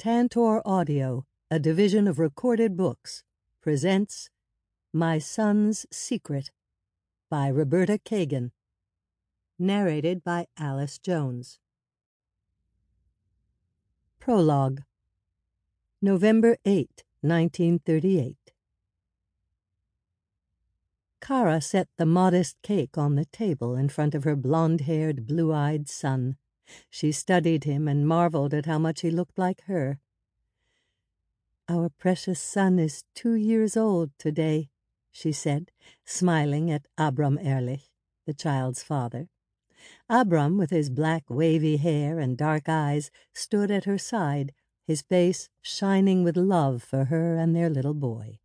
Tantor Audio, a division of Recorded Books, presents My Son's Secret by Roberta Kagan. Narrated by Alice Jones. Prologue. November 8, 1938. Kara set the modest cake on the table in front of her blonde-haired, blue-eyed son. She studied him and marveled at how much he looked like her. "Our precious son is 2 years old today," she said, smiling at Abram Ehrlich, the child's father. Abram, with his black wavy hair and dark eyes, stood at her side, his face shining with love for her and their little boy.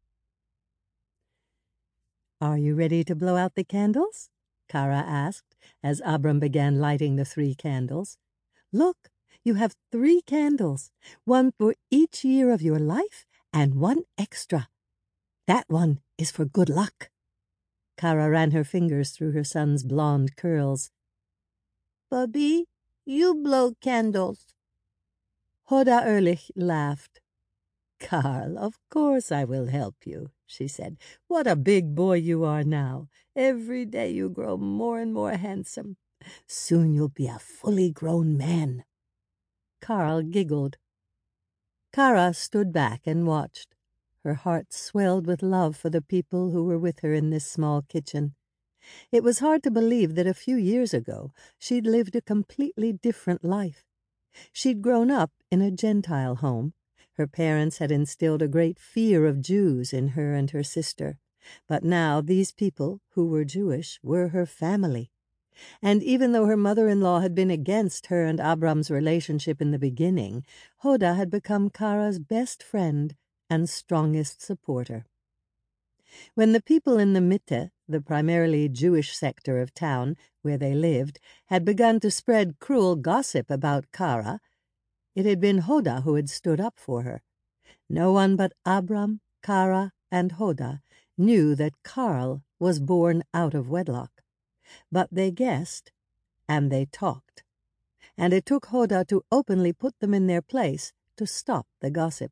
"Are you ready to blow out the candles?" Kara asked, as Abram began lighting the 3 candles. "Look, you have 3 candles, one for each year of your life and one extra. That one is for good luck." Kara ran her fingers through her son's blonde curls. "Bubby, you blow candles." Hoda Ehrlich laughed. "Karl, of course I will help you," she said. "What a big boy you are now. Every day you grow more and more handsome. Soon you'll be a fully grown man." Karl giggled. Kara stood back and watched. Her heart swelled with love for the people who were with her in this small kitchen. It was hard to believe that a few years ago she'd lived a completely different life. She'd grown up in a Gentile home. Her parents had instilled a great fear of Jews in her and her sister. But now these people, who were Jewish, were her family. And even though her mother-in-law had been against her and Abram's relationship in the beginning, Hoda had become Kara's best friend and strongest supporter. When the people in the Mitte, the primarily Jewish sector of town where they lived, had begun to spread cruel gossip about Kara, it had been Hoda who had stood up for her. No one but Abram, Kara, and Hoda knew that Karl was born out of wedlock. But they guessed, and they talked. And it took Hoda to openly put them in their place to stop the gossip.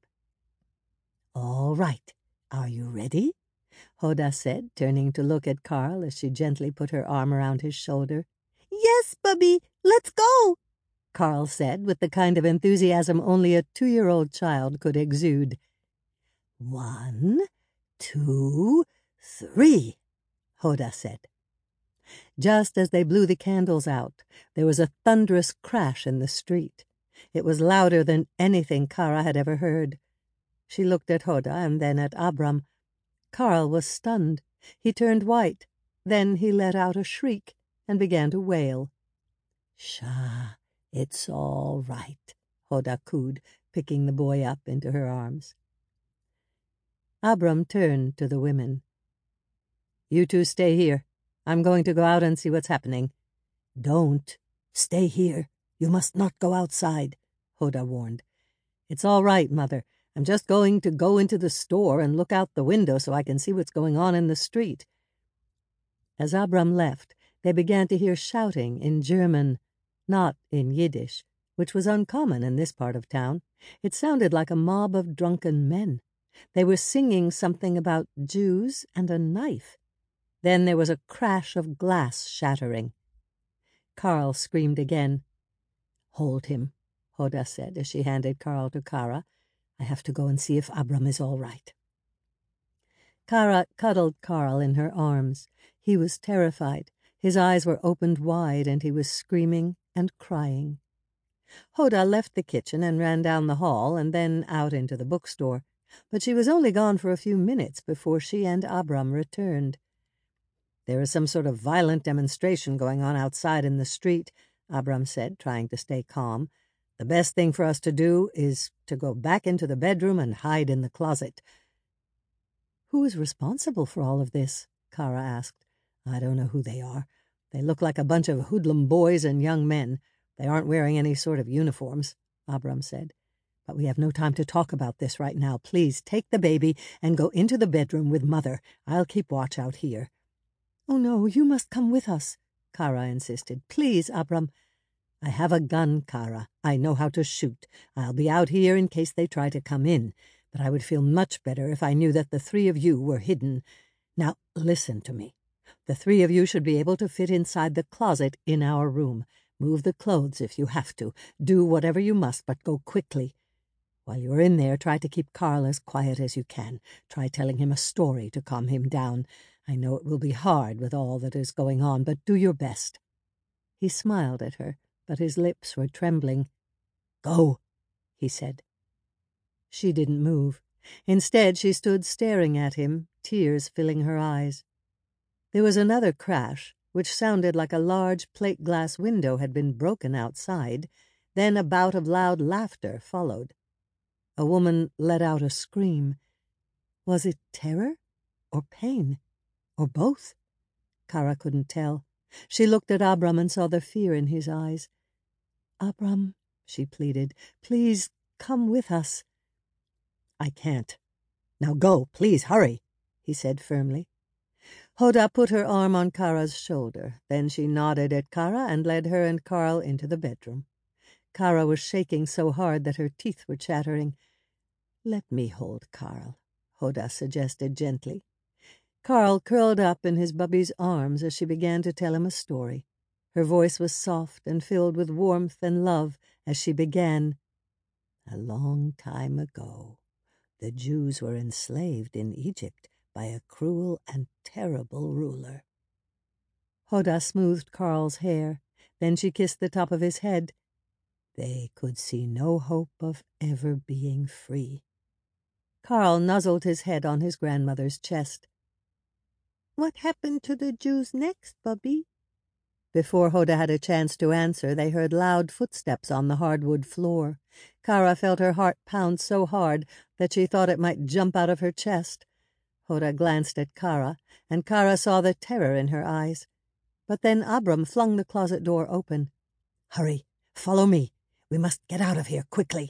"All right, are you ready?" Hoda said, turning to look at Karl as she gently put her arm around his shoulder. "Yes, Bubby, let's go," Karl said, with the kind of enthusiasm only a 2-year-old child could exude. 1, 2, 3, Hoda said. Just as they blew the candles out, there was a thunderous crash in the street. It was louder than anything Kara had ever heard. She looked at Hoda and then at Abram. Karl was stunned. He turned white. Then he let out a shriek and began to wail. "Shah, it's all right," Hoda cooed, picking the boy up into her arms. Abram turned to the women. "You two stay here. I'm going to go out and see what's happening." "Don't. Stay here. You must not go outside," Hoda warned. "It's all right, Mother. I'm just going to go into the store and look out the window so I can see what's going on in the street." As Abram left, they began to hear shouting in German, not in Yiddish, which was uncommon in this part of town. It sounded like a mob of drunken men. They were singing something about Jews and a knife. Then there was a crash of glass shattering. Karl screamed again. "Hold him," Hoda said as she handed Karl to Kara. "I have to go and see if Abram is all right." Kara cuddled Karl in her arms. He was terrified. His eyes were opened wide and he was screaming and crying. Hoda left the kitchen and ran down the hall and then out into the bookstore. But she was only gone for a few minutes before she and Abram returned. "There is some sort of violent demonstration going on outside in the street," Abram said, trying to stay calm. "The best thing for us to do is to go back into the bedroom and hide in the closet." "Who is responsible for all of this?" Kara asked. "I don't know who they are. They look like a bunch of hoodlum boys and young men. They aren't wearing any sort of uniforms," Abram said. "But we have no time to talk about this right now. Please take the baby and go into the bedroom with Mother. I'll keep watch out here." "Oh, no, you must come with us," Kara insisted. "Please, Abram." I have a gun, Kara. I know how to shoot. I'll be out here in case they try to come in, but I would feel much better if I knew that the three of you were hidden. Now, listen to me. The three of you should be able to fit inside the closet in our room. Move the clothes if you have to. Do whatever you must, but go quickly. While you're in there, try to keep Carl as quiet as you can. Try telling him a story to calm him down. I know it will be hard with all that is going on, but do your best." He smiled at her, but his lips were trembling. "Go," he said. She didn't move. Instead, she stood staring at him, tears filling her eyes. There was another crash, which sounded like a large plate-glass window had been broken outside. Then a bout of loud laughter followed. A woman let out a scream. Was it terror or pain or both? Kara couldn't tell. She looked at Abram and saw the fear in his eyes. "Abram," she pleaded, "please come with us." "I can't. Now go, please, hurry," he said firmly. Hoda put her arm on Kara's shoulder. Then she nodded at Kara and led her and Carl into the bedroom. Kara was shaking so hard that her teeth were chattering. "Let me hold Carl," Hoda suggested gently. Carl curled up in his bubby's arms as she began to tell him a story. Her voice was soft and filled with warmth and love as she began. "A long time ago, the Jews were enslaved in Egypt by a cruel and terrible ruler." Hoda smoothed Carl's hair. Then she kissed the top of his head. "They could see no hope of ever being free." Carl nuzzled his head on his grandmother's chest. "What happened to the Jews next, Bubby?" Before Hoda had a chance to answer, they heard loud footsteps on the hardwood floor. Kara felt her heart pound so hard that she thought it might jump out of her chest. Hoda glanced at Kara, and Kara saw the terror in her eyes. But then Abram flung the closet door open. "Hurry, follow me. We must get out of here quickly."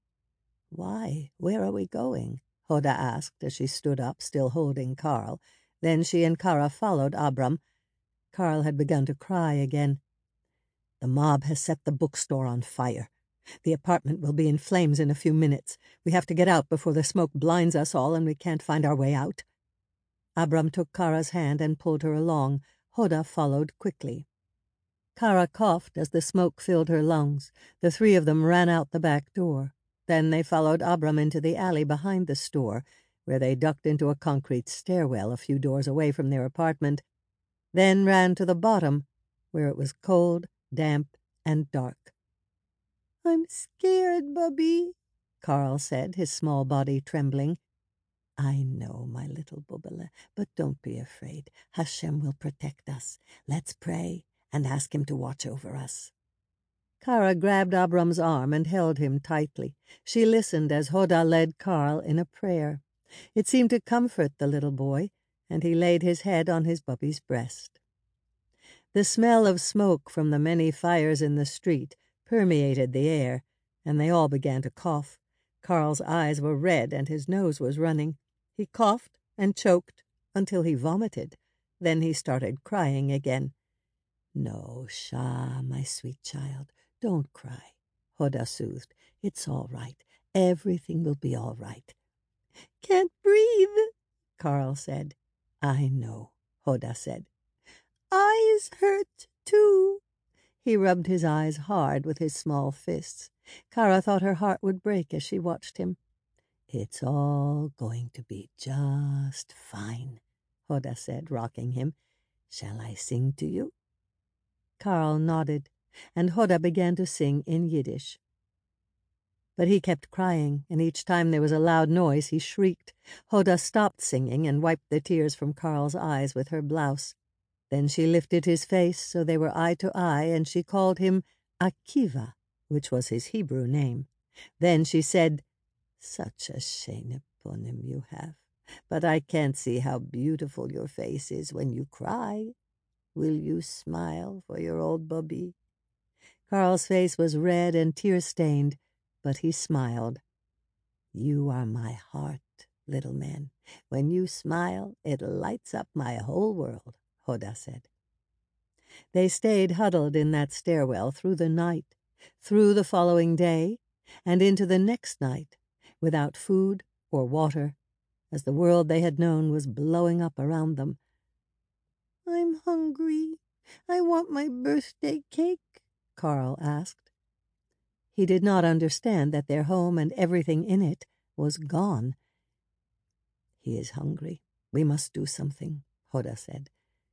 "Why, where are we going?" Hoda asked as she stood up, still holding Carl. Then she and Kara followed Abram. Carl had begun to cry again. "The mob has set the bookstore on fire. The apartment will be in flames in a few minutes. We have to get out before the smoke blinds us all and we can't find our way out." Abram took Kara's hand and pulled her along. Hoda followed quickly. Kara coughed as the smoke filled her lungs. The three of them ran out the back door. Then they followed Abram into the alley behind the store, where they ducked into a concrete stairwell a few doors away from their apartment, then ran to the bottom, where it was cold, damp, and dark. "I'm scared, Bubby," Carl said, his small body trembling. "I know, my little Bubala, but don't be afraid. Hashem will protect us. Let's pray and ask him to watch over us." Kara grabbed Abram's arm and held him tightly. She listened as Hoda led Carl in a prayer. It seemed to comfort the little boy, and he laid his head on his bubby's breast. The smell of smoke from the many fires in the street permeated the air, and they all began to cough. Carl's eyes were red and his nose was running. He coughed and choked until he vomited. Then he started crying again. "No, Shah, my sweet child, don't cry," Hoda soothed. "It's all right. Everything will be all right." "Can't breathe," Carl said. "I know," Hoda said. "Eyes hurt, too." He rubbed his eyes hard with his small fists. Kara thought her heart would break as she watched him. "It's all going to be just fine," Hoda said, rocking him. "Shall I sing to you?" Carl nodded, and Hoda began to sing in Yiddish. But he kept crying, and each time there was a loud noise he shrieked. Hoda stopped singing and wiped the tears from Carl's eyes with her blouse. Then she lifted his face so they were eye to eye, and she called him Akiva, which was his Hebrew name. Then she said, "Such a shene ponim you have, but I can't see how beautiful your face is when you cry. Will you smile for your old Bubby?" Carl's face was red and tear-stained, but he smiled. "You are my heart, little man. When you smile, it lights up my whole world," Hoda said. They stayed huddled in that stairwell through the night, through the following day, and into the next night, without food or water, as the world they had known was blowing up around them. "I'm hungry. I want my birthday cake," Carl asked. He did not understand that their home and everything in it was gone. "He is hungry. We must do something," Hoda said.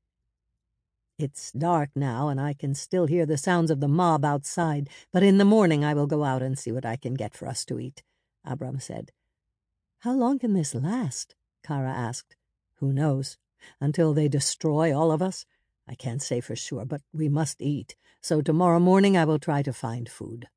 "It's dark now, and I can still hear the sounds of the mob outside, but in the morning I will go out and see what I can get for us to eat," Abram said. "How long can this last?" Kara asked. "Who knows? Until they destroy all of us? I can't say for sure, but we must eat, so tomorrow morning I will try to find food."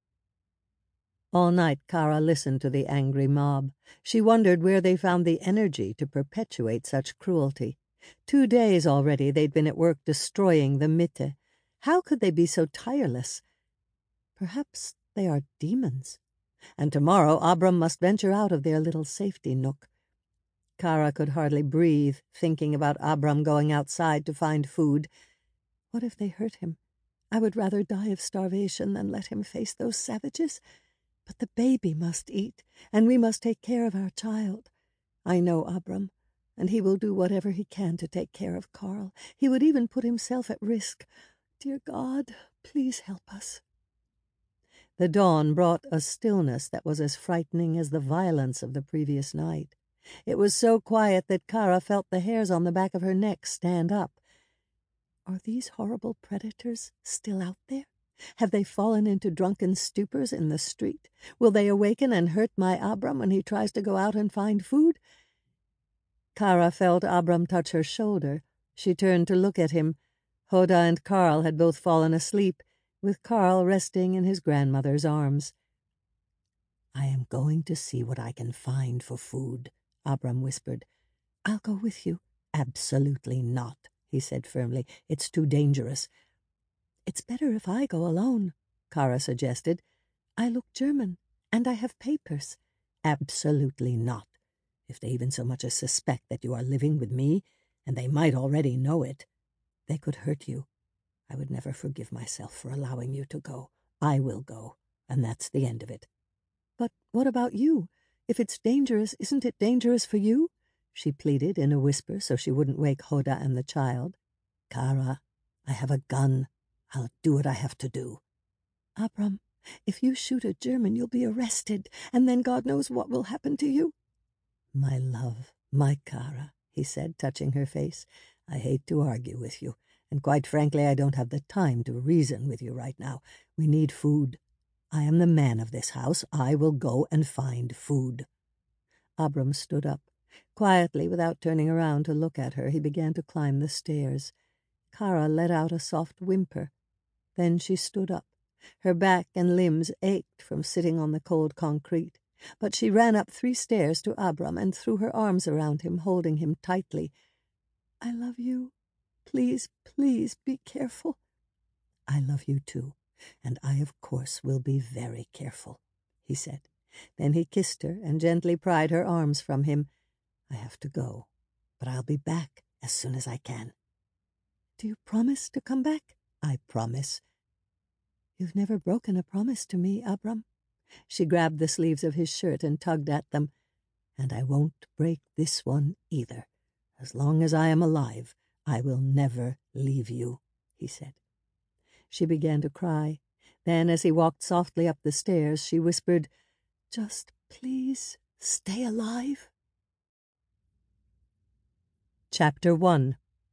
All night Kara listened to the angry mob. She wondered where they found the energy to perpetuate such cruelty. 2 days already they'd been at work destroying the Mitte. How could they be so tireless? Perhaps they are demons. And tomorrow Abram must venture out of their little safety nook. Kara could hardly breathe, thinking about Abram going outside to find food. What if they hurt him? I would rather die of starvation than let him face those savages. But the baby must eat, and we must take care of our child. I know Abram, and he will do whatever he can to take care of Carl. He would even put himself at risk. Dear God, please help us. The dawn brought a stillness that was as frightening as the violence of the previous night. It was so quiet that Kara felt the hairs on the back of her neck stand up. Are these horrible predators still out there? Have they fallen into drunken stupors in the street? Will they awaken and hurt my Abram when he tries to go out and find food? Kara felt Abram touch her shoulder. She turned to look at him. Hoda and Carl had both fallen asleep, with Carl resting in his grandmother's arms. "I am going to see what I can find for food," Abram whispered. "I'll go with you." "Absolutely not," he said firmly. "It's too dangerous." "It's better if I go alone," Kara suggested. "I look German, and I have papers." "Absolutely not. If they even so much as suspect that you are living with me, and they might already know it, they could hurt you. I would never forgive myself for allowing you to go. I will go, and that's the end of it." "But what about you? If it's dangerous, isn't it dangerous for you?" she pleaded in a whisper so she wouldn't wake Hoda and the child. "Kara, I have a gun. I'll do what I have to do." "Abram, if you shoot a German, you'll be arrested, and then God knows what will happen to you." "My love, my Kara," he said, touching her face, "I hate to argue with you, and quite frankly I don't have the time to reason with you right now. We need food. I am the man of this house. I will go and find food." Abram stood up. Quietly, without turning around to look at her, he began to climb the stairs. Kara let out a soft whimper. Then she stood up. Her back and limbs ached from sitting on the cold concrete, but she ran up 3 stairs to Abram and threw her arms around him, holding him tightly. "I love you. Please, please be careful." "I love you too, and I, of course, will be very careful," he said. Then he kissed her and gently pried her arms from him. "I have to go, but I'll be back as soon as I can." "Do you promise to come back?" "I promise." "You've never broken a promise to me, Abram." She grabbed the sleeves of his shirt and tugged at them. "And I won't break this one either. As long as I am alive, I will never leave you," he said. She began to cry. Then, as he walked softly up the stairs, she whispered, "Just please stay alive." Chapter 1.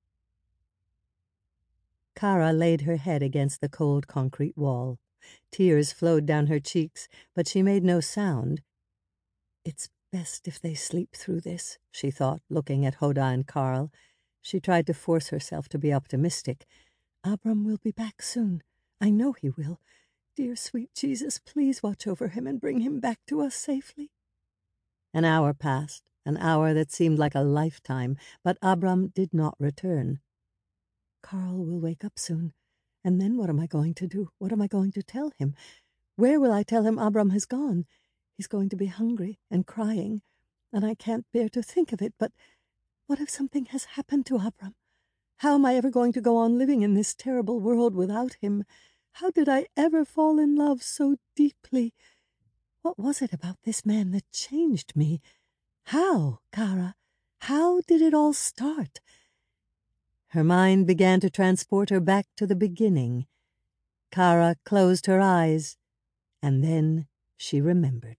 Kara laid her head against the cold concrete wall. Tears flowed down her cheeks, but she made no sound. "It's best if they sleep through this," she thought, looking at Hoda and Carl. She tried to force herself to be optimistic. "Abram will be back soon. I know he will. Dear sweet Jesus, please watch over him and bring him back to us safely." An hour passed, an hour that seemed like a lifetime, but Abram did not return. "Carl will wake up soon, and then what am I going to do? What am I going to tell him? Where will I tell him Abram has gone? He's going to be hungry and crying, and I can't bear to think of it, but what if something has happened to Abram? How am I ever going to go on living in this terrible world without him? How did I ever fall in love so deeply? What was it about this man that changed me? How, Kara? How did it all start? Her mind began to transport her back to the beginning. Kara closed her eyes, and then she remembered.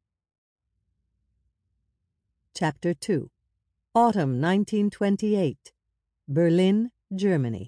Chapter 2. Autumn 1928. Berlin, Germany.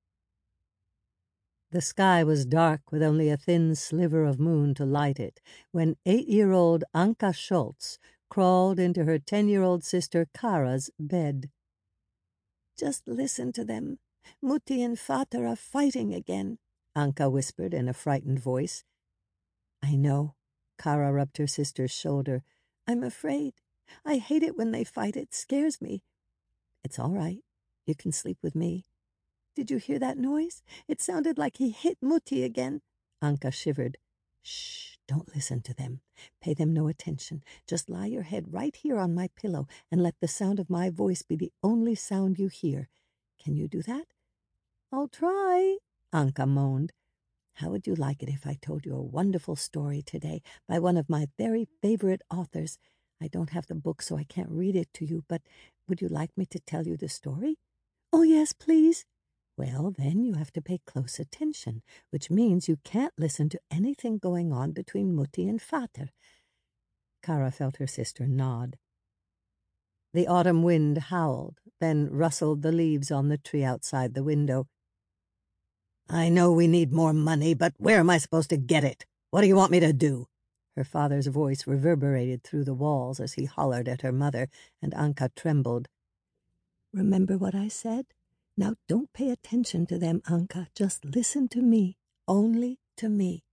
The sky was dark with only a thin sliver of moon to light it when 8-year-old Anka Schultz crawled into her 10-year-old sister Kara's bed. Just listen to them. Mutti and Vater are fighting again, Anka whispered in a frightened voice. I know. Kara rubbed her sister's shoulder. I'm afraid. I hate it when they fight. It scares me. It's all right. You can sleep with me. Did you hear that noise? It sounded like he hit Mutti again. Anka shivered. Shh, don't listen to them. Pay them no attention. Just lie your head right here on my pillow and let the sound of my voice be the only sound you hear. Can you do that? I'll try, Anka moaned. How would you like it if I told you a wonderful story today by one of my very favorite authors? I don't have the book, so I can't read it to you, but would you like me to tell you the story? Oh, yes, please. Well, then you have to pay close attention, which means you can't listen to anything going on between Mutti and Vater. Kara felt her sister nod. The autumn wind howled, then rustled the leaves on the tree outside the window. I know we need more money, but where am I supposed to get it? What do you want me to do? Her father's voice reverberated through the walls as he hollered at her mother, and Anka trembled. Remember what I said? Now don't pay attention to them, Anka. Just listen to me. Only to me.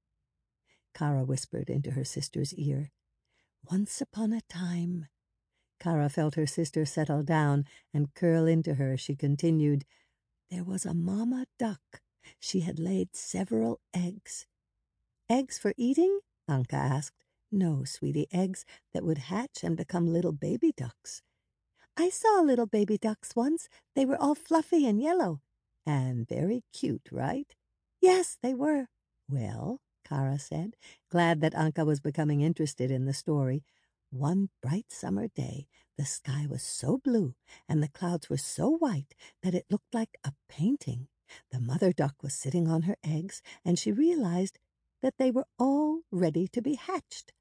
Kara whispered into her sister's ear. Once upon a time. Kara felt her sister settle down and curl into her as she continued. There was a mama duck. She had laid several eggs. Eggs for eating? Anka asked. No, sweetie, eggs that would hatch and become little baby ducks. I saw little baby ducks once. They were all fluffy and yellow. And very cute, right? Yes, they were. Well, Kara said, glad that Anka was becoming interested in the story, one bright summer day the sky was so blue and the clouds were so white that it looked like a painting. The mother duck was sitting on her eggs, and she realized that they were all ready to be hatched.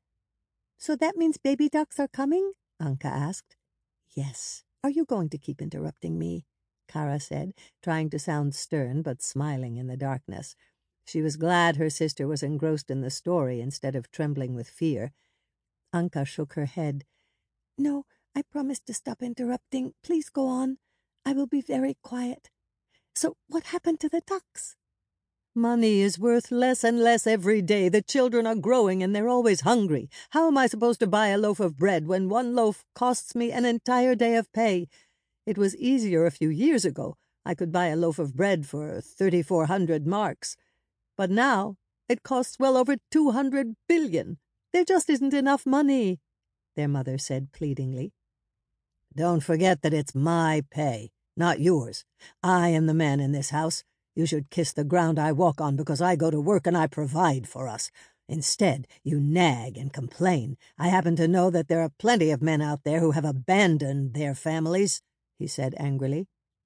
So that means baby ducks are coming? Anka asked. Yes. Are you going to keep interrupting me? Kara said, trying to sound stern but smiling in the darkness. She was glad her sister was engrossed in the story instead of trembling with fear. Anka shook her head. No, I promised to stop interrupting. Please go on. I will be very quiet. So what happened to the ducks? Money is worth less and less every day. The children are growing and they're always hungry. How am I supposed to buy a loaf of bread when one loaf costs me an entire day of pay? It was easier a few years ago. I could buy a loaf of bread for 3,400 marks. But now it costs well over 200 billion. There just isn't enough money, their mother said pleadingly. Don't forget that it's my pay, not yours. I am the man in this house. You should kiss the ground I walk on because I go to work and I provide for us. Instead, you nag and complain. I happen to know that there are plenty of men out there who have abandoned their families, he said angrily.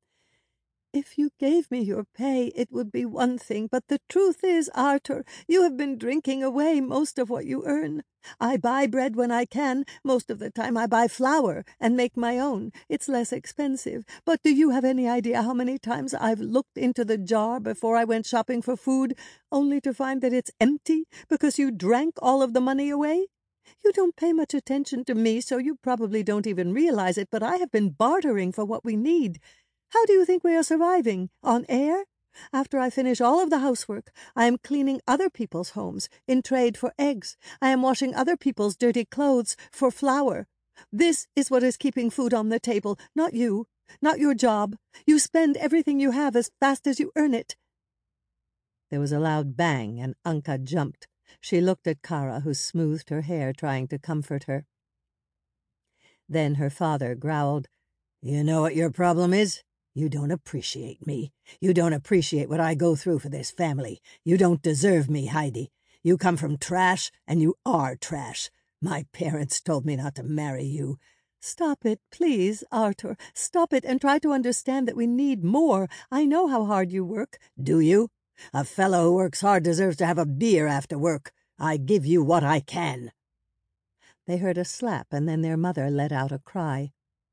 If you gave me your pay, it would be one thing, but the truth is, Arthur, you have been drinking away most of what you earn. I buy bread when I can. Most of the time I buy flour and make my own. It's less expensive. But do you have any idea how many times I've looked into the jar before I went shopping for food, only to find that it's empty because you drank all of the money away? You don't pay much attention to me, so you probably don't even realize it, but I have been bartering for what we need. How do you think we are surviving? On air? After I finish all of the housework, I am cleaning other people's homes in trade for eggs. I am washing other people's dirty clothes for flour. This is what is keeping food on the table, not you, not your job. You spend everything you have as fast as you earn it. There was a loud bang, and Anka jumped. She looked at Kara, who smoothed her hair, trying to comfort her. Then her father growled, You know what your problem is? You don't appreciate me. You don't appreciate what I go through for this family. You don't deserve me, Heidi. You come from trash, and you are trash. My parents told me not to marry you. Stop it, please, Arthur. Stop it and try to understand that we need more. I know how hard you work. Do you? A fellow who works hard deserves to have a beer after work. I give you what I can. They heard a slap, and then their mother let out a cry.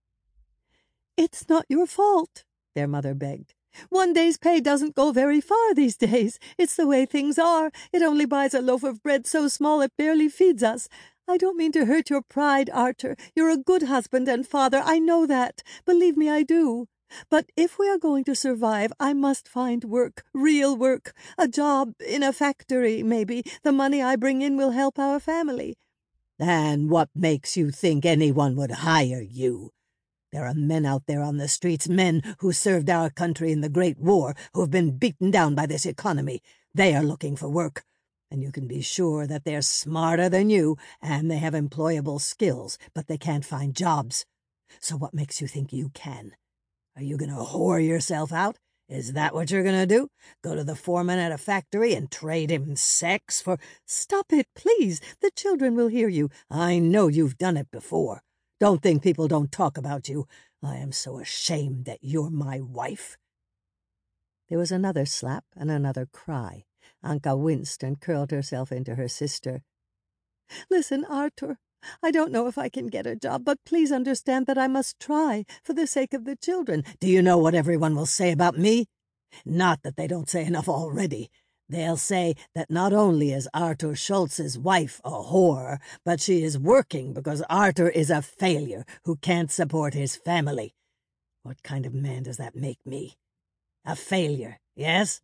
It's not your fault, their mother begged. One day's pay doesn't go very far these days. It's the way things are. It only buys a loaf of bread so small it barely feeds us. I don't mean to hurt your pride, Arthur. You're a good husband and father. I know that. Believe me, I do. But if we are going to survive, I must find work, real work, a job in a factory, maybe. The money I bring in will help our family. And what makes you think anyone would hire you? There are men out there on the streets, men who served our country in the Great War, who have been beaten down by this economy. They are looking for work, and you can be sure that they're smarter than you, and they have employable skills, but they can't find jobs. So what makes you think you can? Are you going to whore yourself out? Is that what you're going to do? Go to the foreman at a factory and trade him sex for— Stop it, please. The children will hear you. I know you've done it before. Don't think people don't talk about you. I am so ashamed that you're my wife. There was another slap and another cry. Anka winced and curled herself into her sister. Listen, Arthur, I don't know if I can get a job, but please understand that I must try for the sake of the children. Do you know what everyone will say about me? Not that they don't say enough already. They'll say that not only is Arthur Schultz's wife a whore, but she is working because Arthur is a failure who can't support his family. What kind of man does that make me? A failure, yes?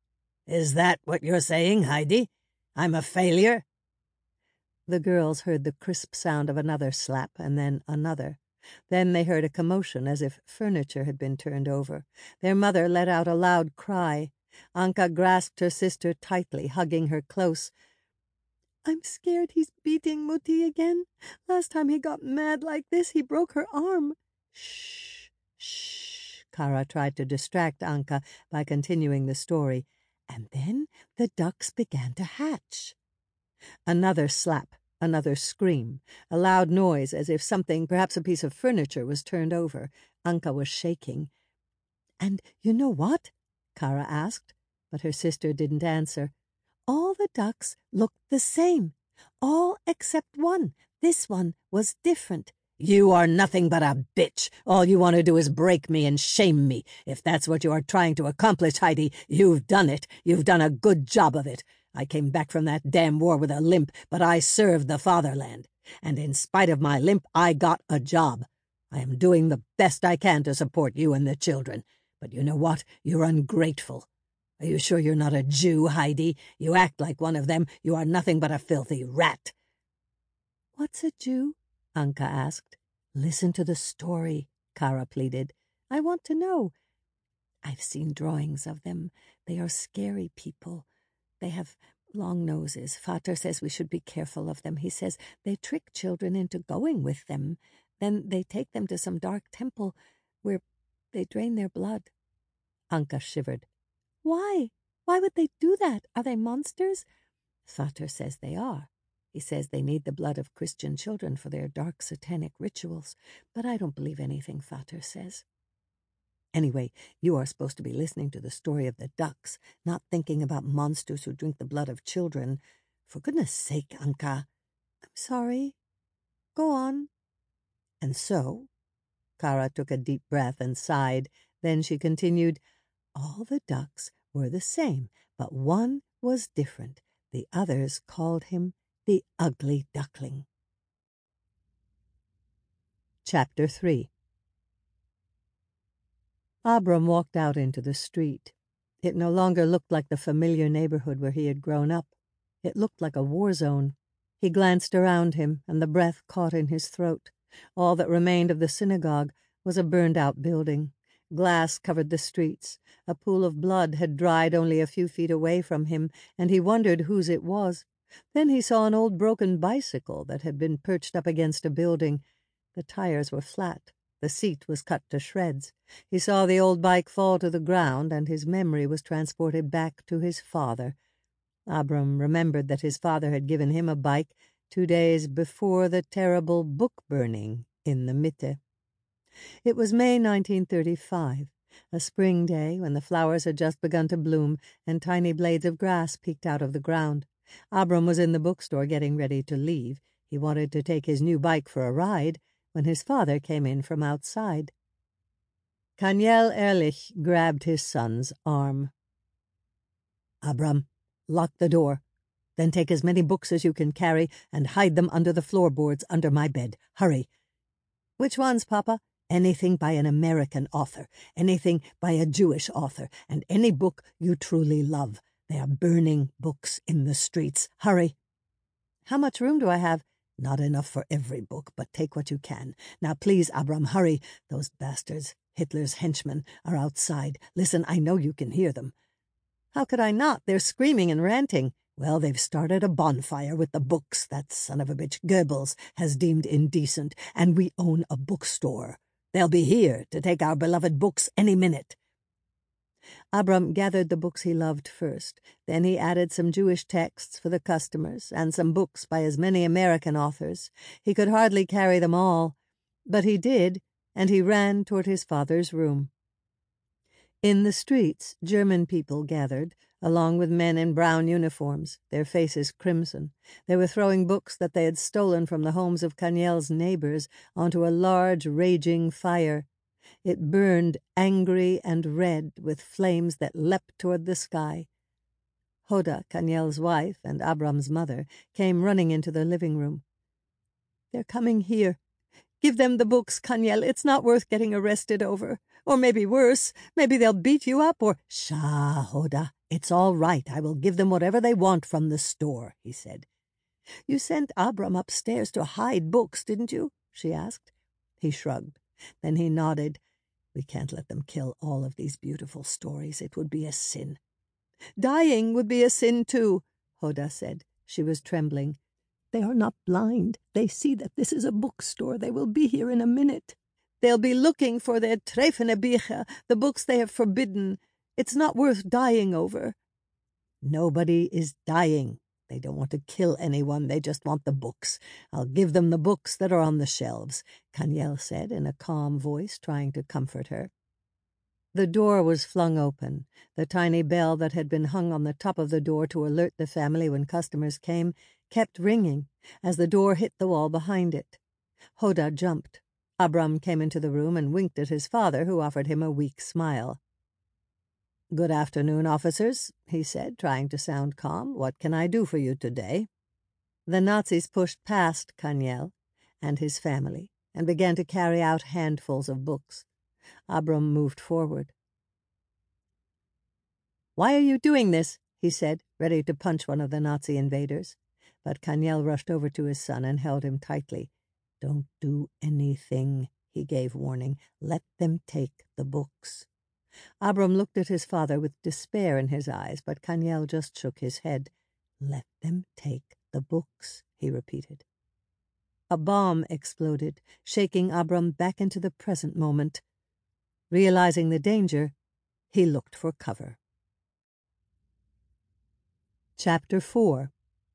Is that what you're saying, Heidi? I'm a failure? The girls heard the crisp sound of another slap and then another. Then they heard a commotion as if furniture had been turned over. Their mother let out a loud cry. Anka grasped her sister tightly, hugging her close. I'm scared he's beating Mutti again. Last time he got mad like this, he broke her arm. Shh, shh. Kara tried to distract Anka by continuing the story. And then the ducks began to hatch. Another slap, another scream, a loud noise as if something, perhaps a piece of furniture, was turned over. Anka was shaking. And you know what? Kara asked, but her sister didn't answer. All the ducks looked the same. All except one. This one was different. You are nothing but a bitch. All you want to do is break me and shame me. If that's what you are trying to accomplish, Heidi, you've done it. You've done a good job of it. I came back from that damn war with a limp, but I served the fatherland. And in spite of my limp, I got a job. I am doing the best I can to support you and the children. But you know what? You're ungrateful. Are you sure you're not a Jew, Heidi? You act like one of them. You are nothing but a filthy rat. What's a Jew? Anka asked. Listen to the story, Kara pleaded. I want to know. I've seen drawings of them. They are scary people. They have long noses. Vater says we should be careful of them. He says they trick children into going with them. Then they take them to some dark temple where they drain their blood. Anka shivered. Why? Why would they do that? Are they monsters? Vater says they are. He says they need the blood of Christian children for their dark satanic rituals. But I don't believe anything Vater says. Anyway, you are supposed to be listening to the story of the ducks, not thinking about monsters who drink the blood of children. For goodness sake, Anka. I'm sorry. Go on. And so, Kara took a deep breath and sighed. Then she continued, all the ducks were the same, but one was different. The others called him the ugly duckling. Chapter 3. Abram walked out into the street. It no longer looked like the familiar neighborhood where he had grown up. It looked like a war zone. He glanced around him, and the breath caught in his throat. All that remained of the synagogue was a burned-out building. Glass covered the streets. A pool of blood had dried only a few feet away from him, and he wondered whose it was. Then he saw an old broken bicycle that had been perched up against a building. The tires were flat. The seat was cut to shreds. He saw the old bike fall to the ground, and his memory was transported back to his father. Abram remembered that his father had given him a bike 2 days before the terrible book burning in the Mitte. It was May 1935, a spring day when the flowers had just begun to bloom and tiny blades of grass peeked out of the ground. Abram was in the bookstore getting ready to leave. He wanted to take his new bike for a ride when his father came in from outside. Kaniel Ehrlich grabbed his son's arm. "Abram, lock the door. Then take as many books as you can carry and hide them under the floorboards under my bed. Hurry." "Which ones, Papa?" "Anything by an American author, anything by a Jewish author, and any book you truly love. They are burning books in the streets. Hurry." "How much room do I have?" "Not enough for every book, but take what you can. Now please, Abram, hurry. Those bastards, Hitler's henchmen, are outside. Listen, I know you can hear them." "How could I not? They're screaming and ranting." "Well, they've started a bonfire with the books that son of a bitch Goebbels has deemed indecent, and we own a bookstore. They'll be here to take our beloved books any minute." Abram gathered the books he loved first. Then he added some Jewish texts for the customers and some books by as many American authors. He could hardly carry them all, but he did, and he ran toward his father's room. In the streets, German people gathered, along with men in brown uniforms, their faces crimson. They were throwing books that they had stolen from the homes of Kaniel's neighbors onto a large, raging fire. It burned angry and red with flames that leapt toward the sky. Hoda, Kaniel's wife and Abram's mother, came running into the living room. "They're coming here. Give them the books, Kaniel. It's not worth getting arrested over. Or maybe worse. Maybe they'll beat you up or—" "Shah, Hoda. It's all right. I will give them whatever they want from the store," he said. "You sent Abram upstairs to hide books, didn't you?" she asked. He shrugged. Then he nodded. "We can't let them kill all of these beautiful stories. It would be a sin." "Dying would be a sin, too," Hoda said. She was trembling. "They are not blind. They see that this is a bookstore. They will be here in a minute. They'll be looking for their trefene Bücher, the books they have forbidden. It's not worth dying over." "Nobody is dying. They don't want to kill anyone. They just want the books. I'll give them the books that are on the shelves," Kaniel said in a calm voice, trying to comfort her. The door was flung open. The tiny bell that had been hung on the top of the door to alert the family when customers came kept ringing as the door hit the wall behind it. Hoda jumped. Abram came into the room and winked at his father, who offered him a weak smile. "Good afternoon, officers," he said, trying to sound calm. "What can I do for you today?" The Nazis pushed past Kaniel and his family and began to carry out handfuls of books. Abram moved forward. "Why are you doing this?" he said, ready to punch one of the Nazi invaders. But Kaniel rushed over to his son and held him tightly. "Don't do anything," he gave warning. "Let them take the books." Abram looked at his father with despair in his eyes, but Kaniel just shook his head. "Let them take the books," he repeated. A bomb exploded, shaking Abram back into the present moment. Realizing the danger, he looked for cover. Chapter 4.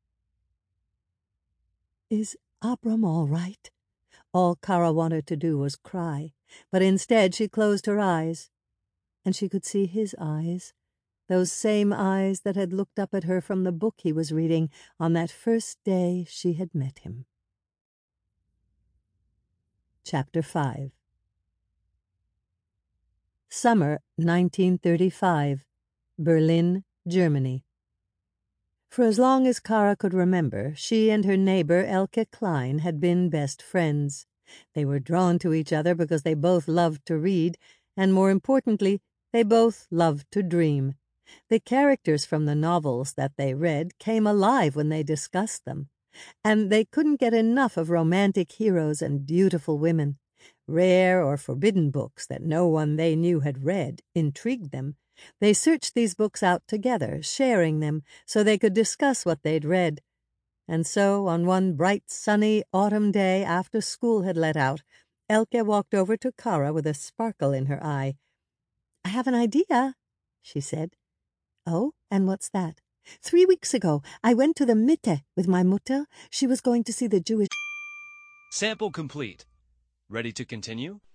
"Is Abram all right?" All Kara wanted to do was cry, but instead she closed her eyes, and she could see his eyes, those same eyes that had looked up at her from the book he was reading on that first day she had met him. Chapter 5. Summer 1935, Berlin, Germany. For as long as Kara could remember, she and her neighbor Elke Klein had been best friends. They were drawn to each other because they both loved to read, and more importantly, they both loved to dream. The characters from the novels that they read came alive when they discussed them, and they couldn't get enough of romantic heroes and beautiful women. Rare or forbidden books that no one they knew had read intrigued them. They searched these books out together, sharing them, so they could discuss what they'd read. And so, on one bright, sunny autumn day after school had let out, Elke walked over to Kara with a sparkle in her eye. "I have an idea," she said. "Oh, and what's that?" 3 weeks ago, I went to the Mitte with my Mutter. She was going to see the Jewish... Sample complete. Ready to continue?